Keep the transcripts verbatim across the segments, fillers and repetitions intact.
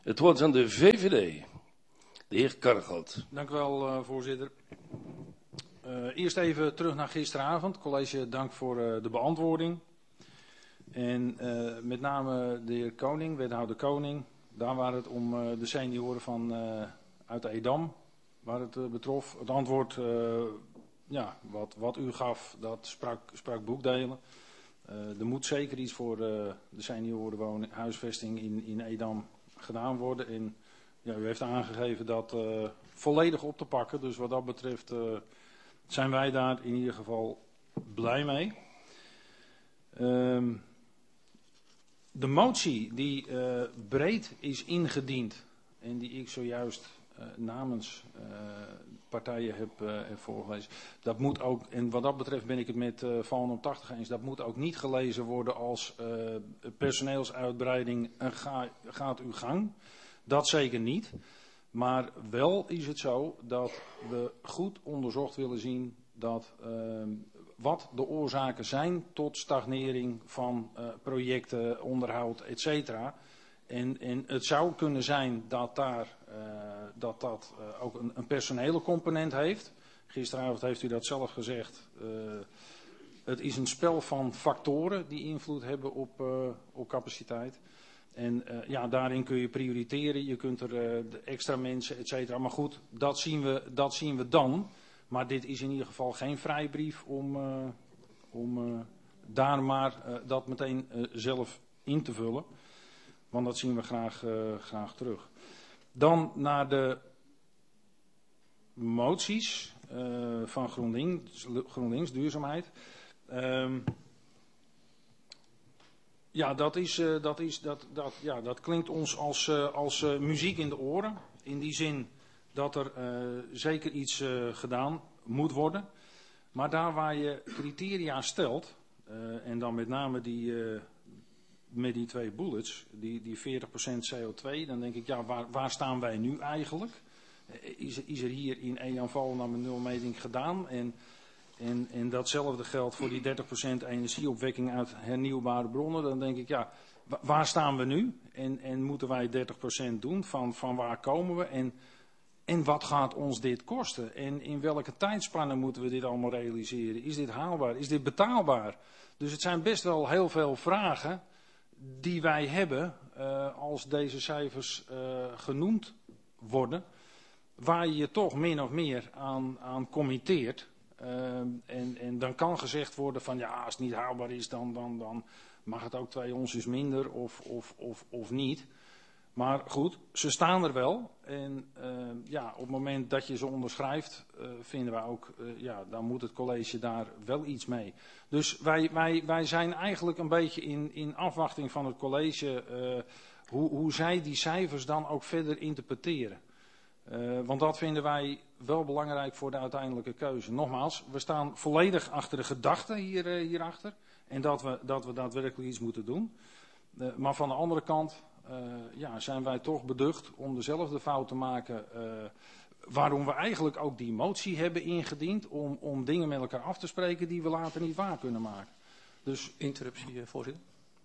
Het woord aan de V V D. De heer Karregat. Dank u wel, uh, voorzitter. Uh, eerst even terug naar gisteravond. College, dank voor uh, de beantwoording. En uh, met name de heer Koning, wethouder Koning. Daar waar het om uh, de senioren van uh, uit Edam, waar het uh, betrof. Het antwoord, uh, ja, wat, wat u gaf, dat sprak, sprak boekdelen. Uh, er moet zeker iets voor uh, de seniorenwoning, huisvesting in, in Edam gedaan worden. En ja, u heeft aangegeven dat uh, volledig op te pakken. Dus wat dat betreft uh, zijn wij daar in ieder geval blij mee. Um, de motie die uh, breed is ingediend en die ik zojuist uh, namens uh, partijen heb, uh, heb voorgelezen. Dat moet ook, en wat dat betreft ben ik het met uh, Van op tachtig eens, dat moet ook niet gelezen worden als uh, personeelsuitbreiding uh, ga, gaat uw gang. Dat zeker niet. Maar wel is het zo dat we goed onderzocht willen zien dat, uh, wat de oorzaken zijn tot stagnering van uh, projecten, onderhoud, et cetera. En, en het zou kunnen zijn dat daar, uh, dat, dat uh, ook een, een personele component heeft. Gisteravond heeft u dat zelf gezegd. Uh, het is een spel van factoren die invloed hebben op, uh, op capaciteit. En uh, ja, daarin kun je prioriteren, je kunt er uh, de extra mensen, et cetera. Maar goed, dat zien we, dat zien we dan. Maar dit is in ieder geval geen vrijbrief om, uh, om uh, daar maar uh, dat meteen uh, zelf in te vullen. Want dat zien we graag, uh, graag terug. Dan naar de moties uh, van GroenLinks, GroenLinks duurzaamheid. Um, Ja, dat, is, uh, dat, is, dat, dat, ja, dat klinkt ons als, uh, als uh, muziek in de oren. In die zin dat er uh, zeker iets uh, gedaan moet worden. Maar daar waar je criteria stelt, uh, en dan met name die, uh, met die twee bullets, die, die veertig procent C O twee, dan denk ik, ja, waar, waar staan wij nu eigenlijk? Uh, is, is er hier in Edam-Volendam een nulmeting gedaan? En... En, en datzelfde geldt voor die dertig procent energieopwekking uit hernieuwbare bronnen. Dan denk ik, ja, waar staan we nu? En, en moeten wij dertig procent doen? Van, van waar komen we? En, en wat gaat ons dit kosten? En in welke tijdspannen moeten we dit allemaal realiseren? Is dit haalbaar? Is dit betaalbaar? Dus het zijn best wel heel veel vragen die wij hebben uh, als deze cijfers uh, genoemd worden. Waar je je toch min of meer aan, aan committeert. Uh, en, en dan kan gezegd worden van ja, als het niet haalbaar is, dan, dan, dan mag het ook twee onsjes minder of, of, of, of niet. Maar goed, ze staan er wel. En uh, ja, op het moment dat je ze onderschrijft, uh, vinden wij ook, uh, ja, dan moet het college daar wel iets mee. Dus wij, wij, wij zijn eigenlijk een beetje in, in afwachting van het college, uh, hoe, hoe zij die cijfers dan ook verder interpreteren. Uh, want dat vinden wij wel belangrijk voor de uiteindelijke keuze. Nogmaals, we staan volledig achter de gedachte hier, uh, hierachter. En dat we, dat we daadwerkelijk iets moeten doen. Uh, maar van de andere kant uh, ja, zijn wij toch beducht om dezelfde fout te maken. Uh, waarom we eigenlijk ook die motie hebben ingediend. Om, om dingen met elkaar af te spreken die we later niet waar kunnen maken. Dus interruptie, uh, voorzitter.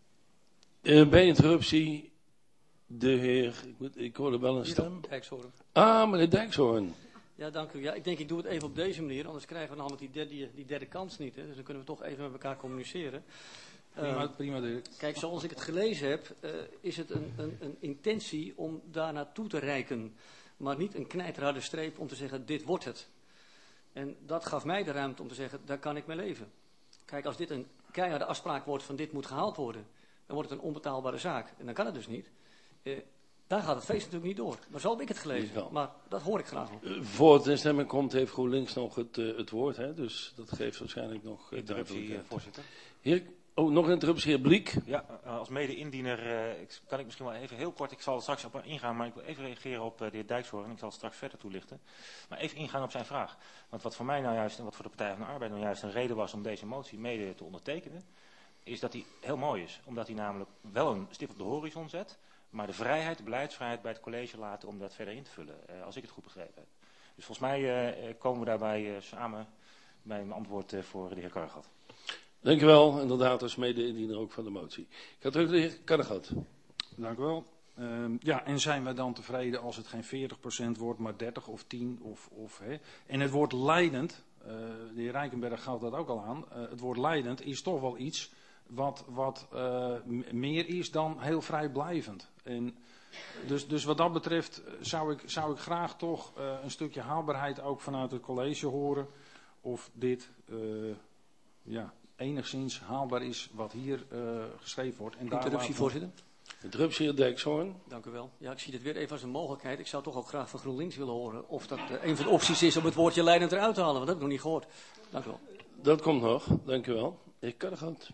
Uh, bij interruptie. De heer, ik, moet, ik hoorde wel een stem. Dijkshoorn. Ah, meneer Dijkshoorn. Ja, dank u. Ja, ik denk ik doe het even op deze manier, anders krijgen we namelijk die derde, die derde kans niet. Hè. Dus dan kunnen we toch even met elkaar communiceren. Prima, uh, prima Dirk. Kijk, zoals ik het gelezen heb, uh, is het een, een, een intentie om daar naartoe te reiken. Maar niet een knijterharde streep om te zeggen, dit wordt het. En dat gaf mij de ruimte om te zeggen, daar kan ik mee leven. Kijk, als dit een keiharde afspraak wordt van dit moet gehaald worden, dan wordt het een onbetaalbare zaak. En dan kan het dus niet. Uh, daar gaat het feest natuurlijk niet door. Maar zo heb ik het gelezen. Maar dat hoor ik graag nog. Uh, voor het in stemming komt heeft GroenLinks nog het, uh, het woord. Hè? Dus dat geeft waarschijnlijk nog uh, interruptie, uh, voorzitter. Heer, oh, nog een interruptie, heer Bliek. Ja, uh, als mede-indiener uh, ik, kan ik misschien wel even heel kort, ik zal er straks op ingaan, maar ik wil even reageren op uh, de heer Dijkshoorn en ik zal het straks verder toelichten. Maar even ingaan op zijn vraag. Want wat voor mij nou juist en wat voor de Partij van de Arbeid nou juist een reden was om deze motie mede te ondertekenen, is dat die heel mooi is. Omdat hij namelijk wel een stip op de horizon zet, maar de vrijheid, de beleidsvrijheid bij het college laten om dat verder in te vullen, uh, als ik het goed begrepen heb. Dus volgens mij uh, komen we daarbij uh, samen bij een antwoord uh, voor de heer Karregat. Dank u wel, inderdaad als mede-indiener ook van de motie. Ik ga terug de heer Karregat. Dank u wel. Um, ja, en zijn we dan tevreden als het geen veertig procent wordt, maar dertig of tien? Of, of, hè? En het woord leidend, uh, de heer Rijkenberg gaf dat ook al aan, uh, het woord leidend is toch wel iets wat, wat uh, m- meer is dan heel vrijblijvend. En dus, dus wat dat betreft zou ik, zou ik graag toch uh, een stukje haalbaarheid ook vanuit het college horen. Of dit uh, ja, enigszins haalbaar is wat hier uh, geschreven wordt. En daar Interruptie, voorzitter. Interruptie, heer Dijkshoorn. Dank u wel. Ja, ik zie dit weer even als een mogelijkheid. Ik zou toch ook graag van GroenLinks willen horen of dat uh, een van de opties is om het woordje leidend eruit te halen. Want dat heb ik nog niet gehoord. Dank u wel. Dat komt nog, dank u wel. Heer Karregaard.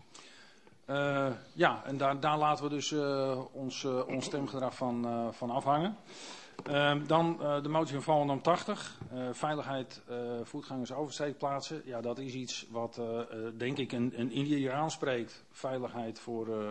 Uh, ja, en daar, daar laten we dus uh, ons, uh, ons stemgedrag van, uh, van afhangen. Uh, dan uh, de motie van Volendam tachtig. Uh, veiligheid uh, voetgangers oversteekplaatsen. Ja, dat is iets wat uh, uh, denk ik een, een ieder aanspreekt. Veiligheid voor, uh,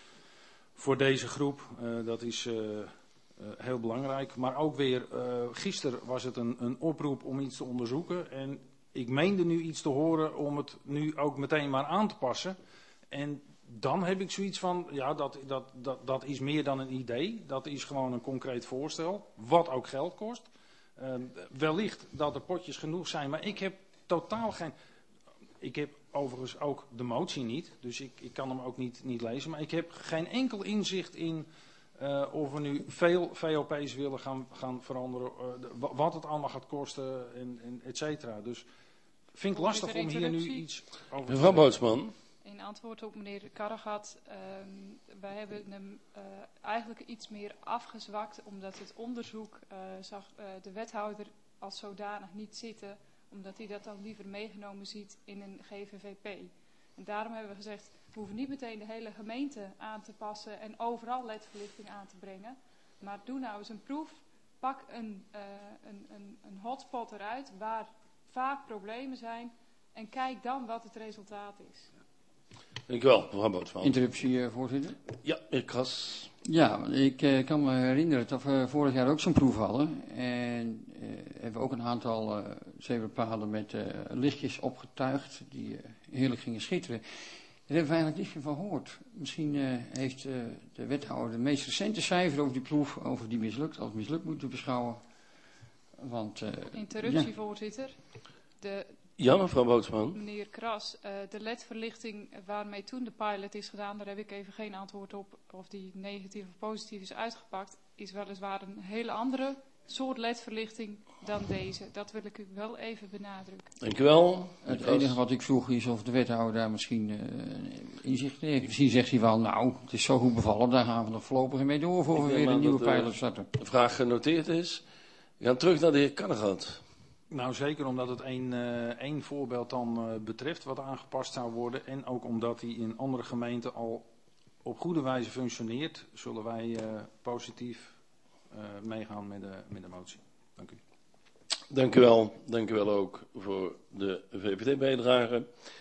voor deze groep. Uh, dat is uh, uh, heel belangrijk. Maar ook weer, uh, gisteren was het een, een oproep om iets te onderzoeken. En ik meende nu iets te horen om het nu ook meteen maar aan te passen. En dan heb ik zoiets van, ja, dat, dat, dat, dat is meer dan een idee. Dat is gewoon een concreet voorstel, wat ook geld kost. Uh, wellicht dat er potjes genoeg zijn, maar ik heb totaal geen... Ik heb overigens ook de motie niet, dus ik, ik kan hem ook niet, niet lezen. Maar ik heb geen enkel inzicht in uh, of we nu veel V O P's willen gaan, gaan veranderen. Uh, de, wat het allemaal gaat kosten, en, en et cetera. Dus vind ik lastig om hier nu iets over te Mevrouw Bootsman. In antwoord op meneer Karregaard, um, wij hebben hem uh, eigenlijk iets meer afgezwakt, omdat het onderzoek uh, zag uh, de wethouder als zodanig niet zitten, omdat hij dat dan liever meegenomen ziet in een G V V P. En daarom hebben we gezegd, we hoeven niet meteen de hele gemeente aan te passen en overal L E D-verlichting aan te brengen, maar doe nou eens een proef, pak een, uh, een, een, een hotspot eruit waar vaak problemen zijn en kijk dan wat het resultaat is. Dank u wel, mevrouw Bootsman. Interruptie, uh, voorzitter. Ja, heer Kras. Ja, ik uh, kan me herinneren dat we vorig jaar ook zo'n proef hadden. En uh, hebben we ook een aantal uh, zebrapaden met uh, lichtjes opgetuigd die uh, heerlijk gingen schitteren. Daar hebben we eigenlijk niet veel van gehoord. Misschien uh, heeft uh, de wethouder de meest recente cijfer over die proef, over die mislukt, als mislukt moeten beschouwen. Want, uh, Interruptie, ja. voorzitter. De, Ja, mevrouw Bootsman. Meneer Kras, uh, de L E D-verlichting waarmee toen de pilot is gedaan, daar heb ik even geen antwoord op of die negatief of positief is uitgepakt, is weliswaar een hele andere soort L E D-verlichting dan deze. Dat wil ik u wel even benadrukken. Dank u wel. Het enige wat ik vroeg is of de wethouder daar misschien uh, inzicht in heeft. Misschien zegt hij wel, nou, het is zo goed bevallen, daar gaan we nog voorlopig mee door voor we weer een nieuwe dat, uh, pilot starten. De vraag genoteerd is. We gaan terug naar de heer Karregaard. Nou, zeker omdat het één, uh, één voorbeeld dan uh, betreft wat aangepast zou worden. En ook omdat die in andere gemeenten al op goede wijze functioneert, zullen wij uh, positief uh, meegaan met de, met de motie. Dank u. Dank u wel. Dank u wel ook voor de V V D-bijdrage.